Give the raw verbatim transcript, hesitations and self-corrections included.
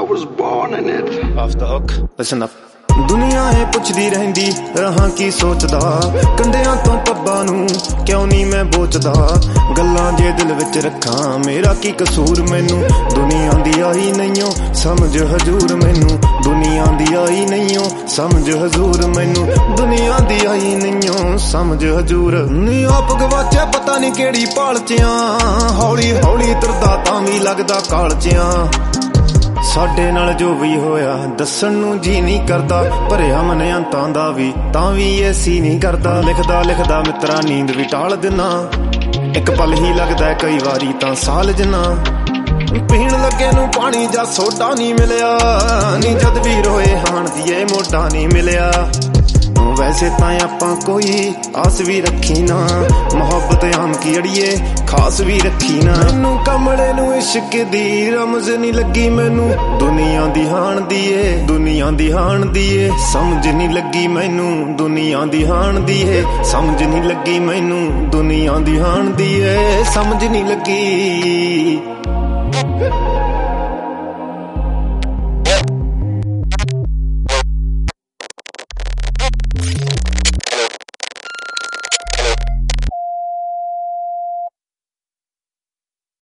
was born in it. Off the hook. Listen up. ਦੁਨੀਆ ਏ ਪੁੱਛਦੀ ਰਹਿੰਦੀ ਰਹਾਂ ਕੀ ਸੋਚਦਾ, ਕੰਡਿਆਂ ਤੋਂ ਪੱਬਾਂ ਨੂੰ ਕਿਉਂ ਨਹੀਂ ਮੈਂ ਬੋਚਦਾ, ਗੱਲਾਂ ਜੇ ਦਿਲ ਵਿੱਚ ਰੱਖਾਂ ਮੇਰਾ ਕੀ ਕਸੂਰ, ਮੈਨੂੰ ਦੁਨੀਆ ਦੀ ਆਈ ਨਹੀਂਓ ਸਮਝ ਹਜ਼ੂਰ, ਮੈਨੂੰ ਦੁਨੀਆ ਦੀ ਆਈ ਨਹੀਂਓ ਸਮਝ ਹਜ਼ੂਰ, ਮੈਨੂੰ ਦੁਨੀਆ ਦੀ ਆਈ ਨਹੀਂਓ ਸਮਝ ਹਜ਼ੂਰ। ਨੀ ਆਪ ਗਵਾਚਿਆ ਪਤਾ ਨਹੀਂ ਕਿਹੜੀ ਭਾਲ 'ਚ ਆਂ, ਹੌਲੀ ਹੌਲੀ ਤੁਰਦਾ ਤਾਂ ਵੀ ਲੱਗਦਾ ਕਾਲ 'ਚ ਆਂ। ਸਾਡੇ ਨਾਲ ਜੋ ਵੀ ਹੋਇਆ ਦੱਸਣ ਨੂੰ ਜੀ ਨਹੀਂ ਕਰਦਾ, ਭਰਿਆ ਮਨ ਅੰਤਾਂ ਦਾ ਵੀ ਤਾਂ ਵੀ ਐਸੀ ਨਹੀਂ ਕਰਦਾ। ਲਿਖਦਾ ਲਿਖਦਾ ਮਿੱਤਰਾ ਨੀਂਦ ਵੀ ਟਾਲ ਦਿਨਾ, ਇੱਕ ਪਲ ਹੀ ਲੱਗਦਾ ਕਈ ਵਾਰੀ ਤਾਂ ਸਾਲ ਜਿੰਨਾ। ਪੀਣ ਲੱਗੇ ਨੂੰ ਪਾਣੀ ਜਾਂ ਸੋਡਾ ਨਹੀਂ ਮਿਲਿਆ, ਨੀ ਜਦ ਵੀ ਰੋਏ ਹਾਣ ਦੀਏ ਮੋਢਾ ਨਹੀਂ ਮਿਲਿਆ। ਵੈਸੇ ਤਾਂ ਆਪਾਂ ਕੋਈ ਆਸ ਵੀ ਰੱਖੀ ਨਾ, ਮੁਹੱਬਤ ਆਮ ਕੀ ਅੜੀਏ ਖਾਸ ਵੀ ਰੱਖੀ ਨਾ। ਮੈਨੂੰ ਕਮਲੇ ਨੂੰ ਇਸ਼ਕ ਦੀ ਰਮਜ਼ ਨਹੀਂ ਲੱਗੀ, ਮੈਨੂੰ ਦੁਨੀਆ ਦੀ ਹਾਣ ਦੀ ਏ ਦੁਨੀਆ ਦੀ ਹਾਣ ਦੀ ਏ ਸਮਝ ਨਹੀਂ ਲੱਗੀ, ਮੈਨੂੰ ਦੁਨੀਆ ਦੀ ਹਾਣ ਦੀ ਏ ਸਮਝ ਨਹੀਂ ਲੱਗੀ, ਮੈਨੂੰ ਦੁਨੀਆ ਦੀ ਹਾਣ ਦੀ ਏ ਸਮਝ ਨਹੀਂ ਲੱਗੀ।